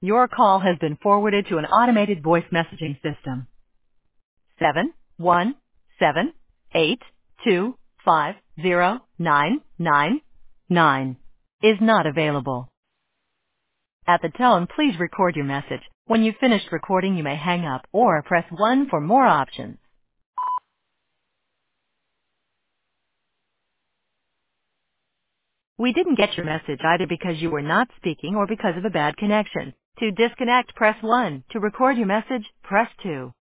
Your call has been forwarded to an automated voice messaging system. 71782550999 is not available. At the tone, please record your message. When you've finished recording, you may hang up or press 1 for more options. We didn't get your message either because you were not speaking or because of a bad connection. To disconnect, press 1. To record your message, press 2.